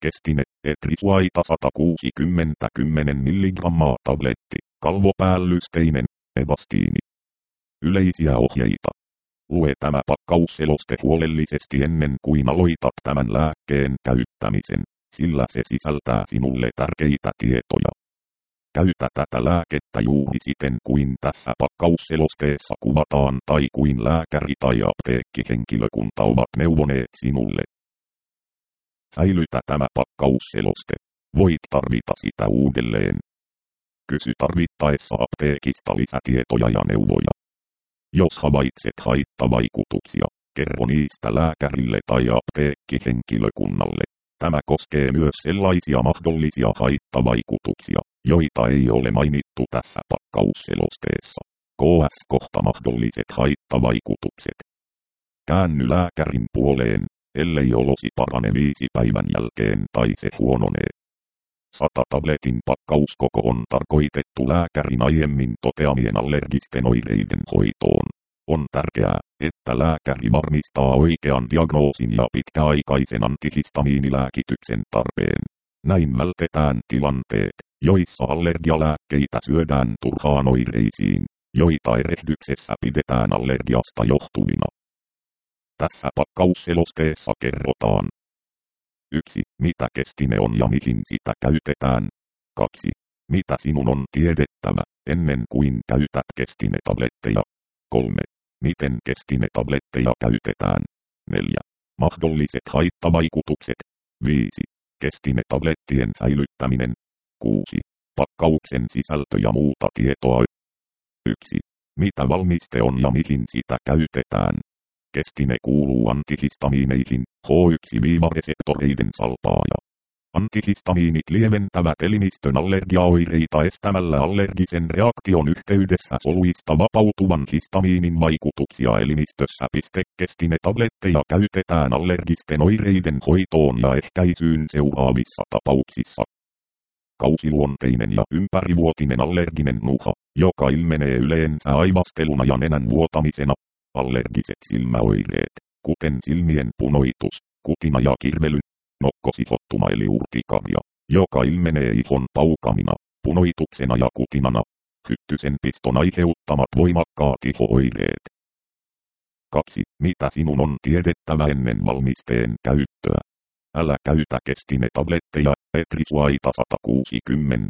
Kestine, Etrisuaita 160 10 mg tabletti, kalvopäällysteinen, Evastiini. Yleisiä ohjeita. Lue tämä pakkausseloste huolellisesti ennen kuin aloitat tämän lääkkeen käyttämisen, sillä se sisältää sinulle tärkeitä tietoja. Käytä tätä lääkettä juuri siten kuin tässä pakkausselosteessa kuvataan tai kuin lääkäri tai apteekkihenkilökunta ovat neuvoneet sinulle. Säilytä tämä pakkausseloste. Voit tarvita sitä uudelleen. Kysy tarvittaessa apteekista lisätietoja ja neuvoja. Jos havaitset haittavaikutuksia, kerro niistä lääkärille tai apteekkihenkilökunnalle. Tämä koskee myös sellaisia mahdollisia haittavaikutuksia, joita ei ole mainittu tässä pakkausselosteessa. KS kohta mahdolliset haittavaikutukset. Käänny lääkärin puoleen, ellei olosi parane 5 päivän jälkeen tai se huononee. 100 tabletin pakkauskoko on tarkoitettu lääkärin aiemmin toteamien allergisten oireiden hoitoon. On tärkeää, että lääkäri varmistaa oikean diagnoosin ja pitkäaikaisen antihistamiinilääkityksen tarpeen. Näin vältetään tilanteet, joissa allergialääkkeitä syödään turhaan oireisiin, joita erehdyksessä pidetään allergiasta johtuvina. Tässä pakkausselosteessa kerrotaan: 1. Mitä Kestine on ja mihin sitä käytetään. 2. Mitä sinun on tiedettävä, ennen kuin käytät Kestine-tabletteja. 3. Miten Kestine-tabletteja käytetään. 4. Mahdolliset haittavaikutukset. 5. Kestine-tablettien säilyttäminen. 6. Pakkauksen sisältö ja muuta tietoa. 1. Mitä valmiste on ja mihin sitä käytetään. Kestine kuuluu antihistamiineihin, H1-reseptoreiden salpaaja. Antihistamiinit lieventävät elimistön allergiaoireita estämällä allergisen reaktion yhteydessä soluista vapautuvan histamiinin vaikutuksia elimistössä. Kestine-tabletteja käytetään allergisten oireiden hoitoon ja ehkäisyyn seuraavissa tapauksissa. Kausiluonteinen ja ympärivuotinen allerginen nuha, joka ilmenee yleensä aivasteluna ja nenän vuotamisena. Allergiset silmäoireet, kuten silmien punoitus, kutina ja kirvely. Nokkosihottuma eli urtikaria, joka ilmenee ihon paukamina, punoituksena ja kutinana. Hyttysen piston aiheuttamat voimakkaat iho-oireet. 2. Mitä sinun on tiedettävä ennen valmisteen käyttöä? Älä käytä Kestine-tabletteja, Etrisuaita 160.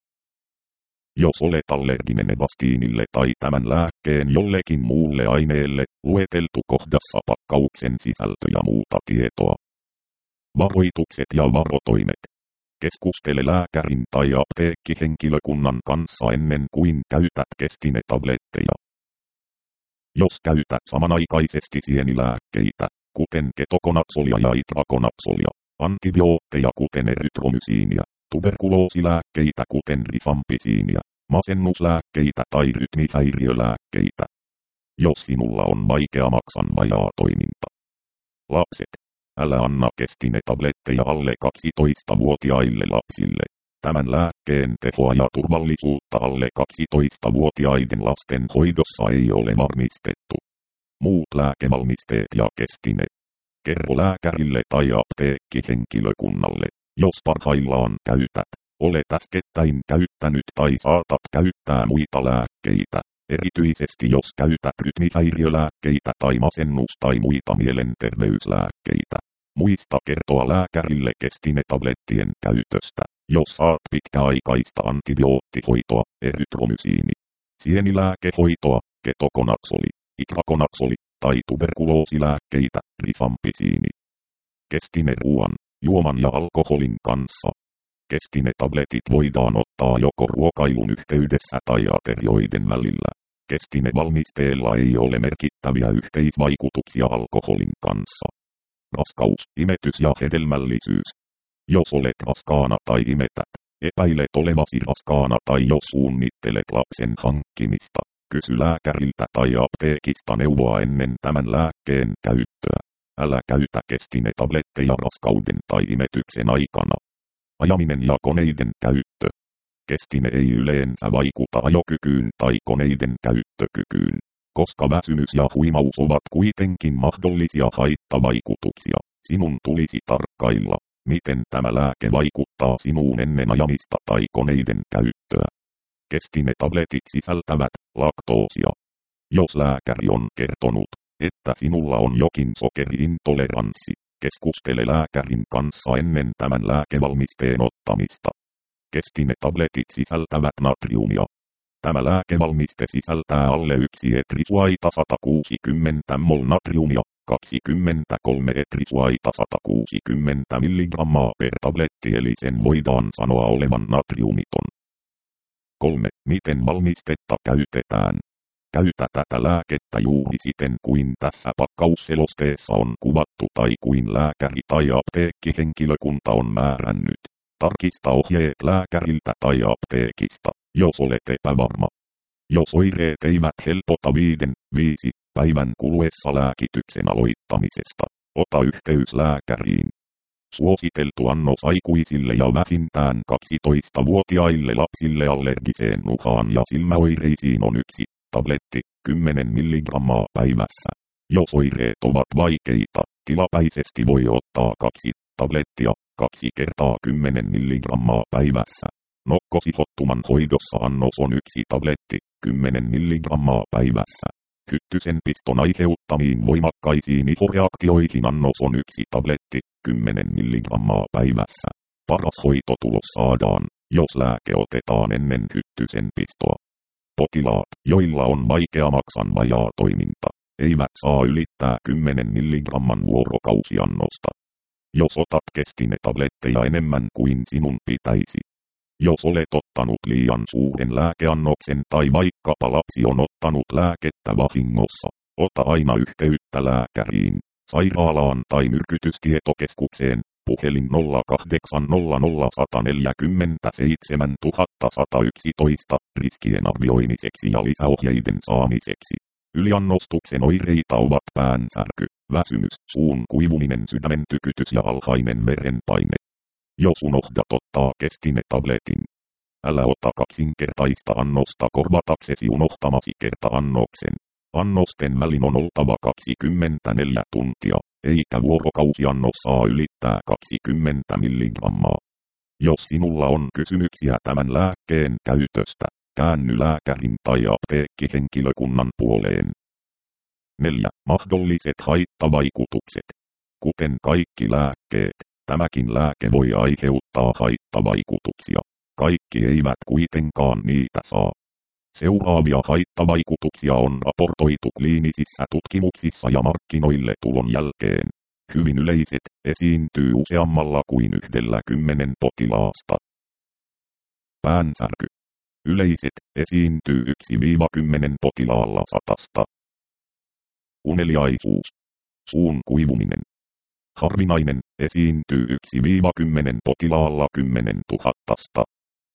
Jos olet allerginen Evastiinille tai tämän lääkkeen jollekin muulle aineelle, lueteltu kohdassa pakkauksen sisältö ja muuta tietoa. Varoitukset ja varotoimet. Keskustele lääkärin tai apteekkihenkilökunnan kanssa ennen kuin käytät Kestine-tabletteja. Jos käytät samanaikaisesti sienilääkkeitä, kuten ketokonazoolia ja itrakonazoolia, antibiootteja kuten erytromysiinia, tuberkuloosilääkkeitä kuten rifampisiinia, masennuslääkkeitä tai rytmihäiriölääkkeitä. Jos sinulla on vaikea maksanvajaatoiminta. Lapset. Älä anna Kestine-tabletteja alle 12-vuotiaille lapsille. Tämän lääkkeen tehoa ja turvallisuutta alle 12-vuotiaiden lasten hoidossa ei ole varmistettu. Muut lääkevalmisteet ja Kestine. Kerro lääkärille tai apteekkihenkilökunnalle, jos parhaillaan käytät, olet äskettäin käyttänyt tai saatat käyttää muita lääkkeitä, erityisesti jos käytät rytmihäiriölääkkeitä tai masennus- tai muita mielenterveyslääkkeitä. Muista kertoa lääkärille Kestine-tablettien käytöstä, jos saat pitkäaikaista antibioottihoitoa, erytromysiini, sienilääkehoitoa, ketokonazoli, itrakonazoli tai tuberkuloosilääkkeitä, rifampisiini. Kestine-ruoan, juoman ja alkoholin kanssa. Kestine-tabletit voidaan ottaa joko ruokailun yhteydessä tai aterioiden välillä. Kestine-valmisteella ei ole merkittäviä yhteisvaikutuksia alkoholin kanssa. Raskaus, imetys ja hedelmällisyys. Jos olet raskaana tai imetät, epäilet olevasi raskaana tai jos suunnittelet lapsen hankkimista, kysy lääkäriltä tai apteekista neuvoa ennen tämän lääkkeen käyttöä. Älä käytä Kestine-tabletteja raskauden tai imetyksen aikana. Ajaminen ja koneiden käyttö. Kestine ei yleensä vaikuta ajokykyyn tai koneiden käyttökykyyn, koska väsymys ja huimaus ovat kuitenkin mahdollisia haittavaikutuksia. Sinun tulisi tarkkailla, Miten tämä lääke vaikuttaa sinuun ennen ajamista tai koneiden käyttöä? Kestinetabletit sisältävät laktoosia. Jos lääkäri on kertonut, että sinulla on jokin sokeriintoleranssi, keskustele lääkärin kanssa ennen tämän lääkevalmisteen ottamista. Kestinetabletit sisältävät natriumia. Tämä lääkevalmiste sisältää alle 1 etrisuaita 160 mol natriumia, 23 etrisuaita 160 mg per tabletti, eli sen voidaan sanoa olevan natriumiton. 3. Miten valmistetta käytetään? Käytä tätä lääkettä juuri siten kuin tässä pakkausselosteessa on kuvattu tai kuin lääkäri tai apteekkihenkilökunta on määrännyt. Tarkista ohjeet lääkäriltä tai apteekista, jos olet epävarma. Jos oireet eivät helpota 5 päivän kuluessa lääkityksen aloittamisesta, ota yhteys lääkäriin. Suositeltu annos aikuisille ja vähintään 12-vuotiaille lapsille allergiseen nuhaan ja silmäoireisiin on 1 tabletti, 10 mg päivässä. Jos oireet ovat vaikeita, tilapäisesti voi ottaa 2 tablettia, 2 kertaa 10 mg päivässä. Nokkosihottuman hoidossa annos on 1 tabletti, 10 mg päivässä. Hyttysen piston aiheuttamiin voimakkaisiin ihoreaktioihin annos on 1 tabletti, 10 mg päivässä. Paras hoitotulos saadaan, jos lääke otetaan ennen hyttysen pistoa. Potilaat, joilla on vaikea maksan vajaatoiminta, eivät saa ylittää 10 mg vuorokausiannosta. Jos otat kestinetabletteja enemmän kuin sinun pitäisi. Jos olet ottanut liian suuren lääkeannoksen tai vaikkapa lapsi on ottanut lääkettä vahingossa, ota aina yhteyttä lääkäriin, sairaalaan tai myrkytystietokeskukseen, puhelin 0800 147 111 riskien arvioimiseksi ja lisäohjeiden saamiseksi. Yliannostuksen oireita ovat päänsärky, väsymys, suun kuivuminen, sydämen tykytys ja alhainen verenpaine. Jos unohdat ottaa kestinetabletin, älä ota kaksinkertaista annosta korvataksesi unohtamasi kerta-annoksen. Annosten välin on oltava 24 tuntia, eikä vuorokausiannos saa ylittää 20 mg. Jos sinulla on kysymyksiä tämän lääkkeen käytöstä, käänny lääkärin tai apteekkihenkilökunnan puoleen. 4. Mahdolliset haittavaikutukset. Kuten kaikki lääkkeet, tämäkin lääke voi aiheuttaa haittavaikutuksia. Kaikki eivät kuitenkaan niitä saa. Seuraavia haittavaikutuksia on raportoitu kliinisissä tutkimuksissa ja markkinoille tulon jälkeen. Hyvin yleiset, esiintyy useammalla kuin 10 potilaasta. Päänsärky. Yleiset, esiintyy 1-10 potilaalla 100. Uneliaisuus. Suun kuivuminen. Harvinainen, esiintyy 1-10 potilaalla 10 000.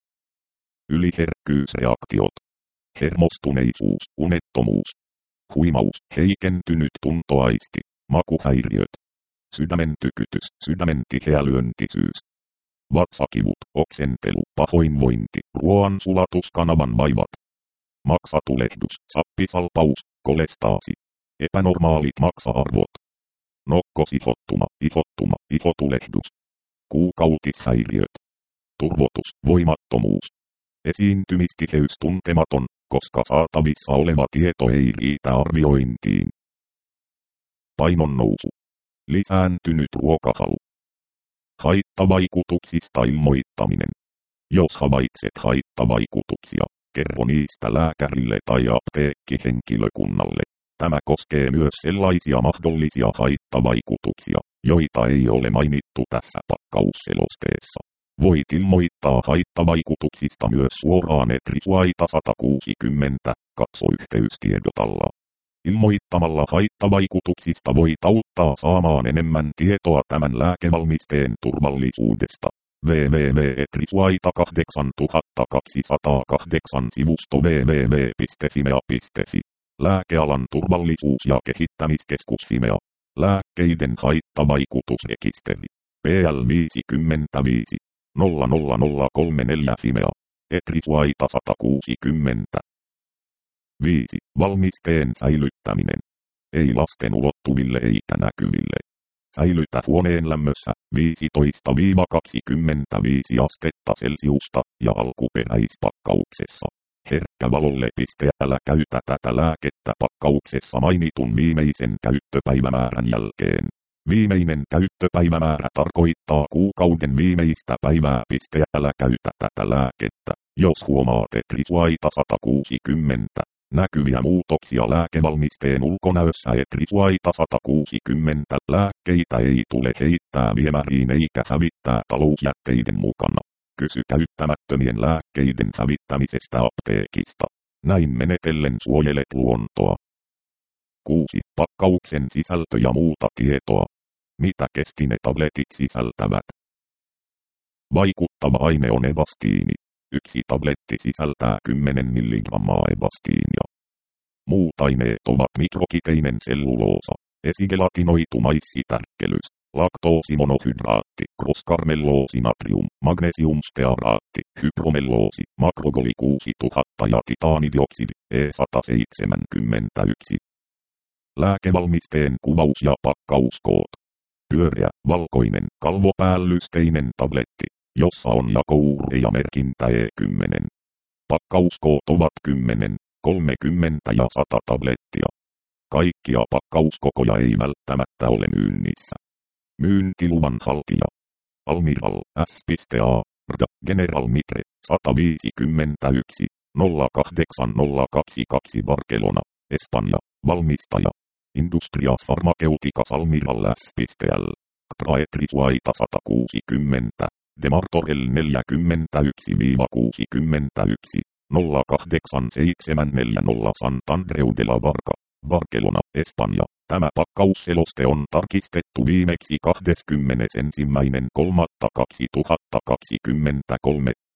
Yliherkkyysreaktiot. Hermostuneisuus, unettomuus. Huimaus, heikentynyt tuntoaisti, makuhäiriöt. Sydämen tykytys, sydämen tiheälyöntisyys. Vatsakivut, oksentelu, pahoinvointi, ruoansulatuskanavan vaivat. Maksatulehdus, sappisalpaus, kolestaasi. Epänormaalit maksa-arvot. Nokkosihottuma, ihotulehdus. Kuukautishäiriöt. Turvotus, voimattomuus. Esiintymistiheys tuntematon, koska saatavissa oleva tieto ei riitä arviointiin. Painonnousu. Lisääntynyt ruokahalu. Haittavaikutuksista ilmoittaminen. Jos havaitset haittavaikutuksia, kerro niistä lääkärille tai apteekkihenkilökunnalle. Tämä koskee myös sellaisia mahdollisia haittavaikutuksia, joita ei ole mainittu tässä pakkausselosteessa. Voit ilmoittaa haittavaikutuksista myös suoraan etrisuaita 160, katso yhteystiedotalla. Ilmoittamalla haittavaikutuksista voit auttaa saamaan enemmän tietoa tämän lääkevalmisteen turvallisuudesta. www.etrisuaita8208 sivusto www.fimea.fi. Lääkealan turvallisuus- ja kehittämiskeskus Fimea. Lääkkeiden haittavaikutusrekisteri. PL 55 00034 Fimea. Etrisuaita 160. 5. Valmisteen säilyttäminen. Ei lasten ulottuville eikä näkyville. Säilytä huoneen lämmössä, 15–25 astetta Celsiusta ja alkuperäispakkauksessa. Herkkä valolle. Älä käytä tätä lääkettä pakkauksessa mainitun viimeisen käyttöpäivämäärän jälkeen. Viimeinen käyttöpäivämäärä tarkoittaa kuukauden viimeistä päivää. Älä käytä tätä lääkettä, jos huomaat etrisuaita 160. Näkyviä muutoksia lääkevalmisteen ulkonäössä. Etrisuaita 160 lääkkeitä ei tule heittää viemäriin eikä hävittää talousjätteiden mukana. Kysy käyttämättömien lääkkeiden hävittämisestä apteekista. Näin menetellen suojelet luontoa. 6. Pakkauksen sisältö ja muuta tietoa. Mitä Kestine-tabletit sisältävät? Vaikuttava aine on evastiini. Yksi tabletti sisältää 10 mg evastiinia. Muut aineet ovat mikrokiteinen selluloosa, esigelatinoitu maissitärkkelys, laktoosimonohydraatti, cross-karmelloosi natrium, magnesiumstearaatti, hypromelloosi, makrogoli 6000 ja titaanidioksidi, E171. Lääkevalmisteen kuvaus ja pakkauskoot. Pyöreä, valkoinen, kalvopäällysteinen tabletti, jossa on jakouure ja merkintä E10. Pakkauskoot ovat 10, 30 ja 100 tablettia. Kaikkia pakkauskokoja ei välttämättä ole myynnissä. Myyntiluvan haltija. Almiral S.A. RD General Mitre 151 08022 Barcelona, Espanja. Valmistaja. Industrias Pharmaceuticas Almiral S.L. Etrisuaita 160. Demartorel 41-61 08740 Santandreu de la Barca, Barcelona, Espanja. Tämä pakkausseloste on tarkistettu viimeksi 21.3.2023.